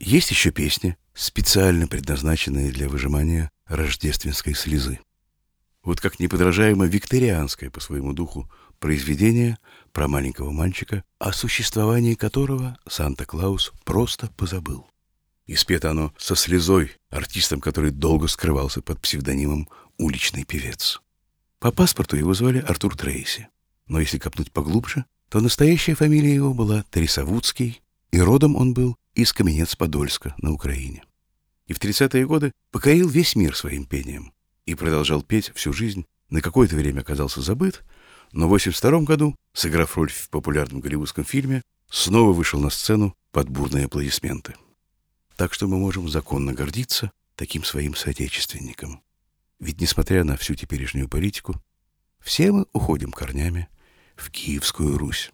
Есть еще песни, специально предназначенные для выжимания рождественской слезы. Вот как неподражаемо викторианское по своему духу произведение про маленького мальчика, о существовании которого Санта-Клаус просто позабыл. И спето оно со слезой артистом, который долго скрывался под псевдонимом «Уличный певец». По паспорту его звали Артур Трейси, но если копнуть поглубже, то настоящая фамилия его была Трясовудский, и родом он был из Каменец-Подольска на Украине. И в 30-е годы покорил весь мир своим пением и продолжал петь всю жизнь. На какое-то время оказался забыт, но в 1982 году, сыграв роль в популярном голливудском фильме, снова вышел на сцену под бурные аплодисменты. Так что мы можем законно гордиться таким своим соотечественником. Ведь, несмотря на всю теперешнюю политику, все мы уходим корнями в Киевскую Русь.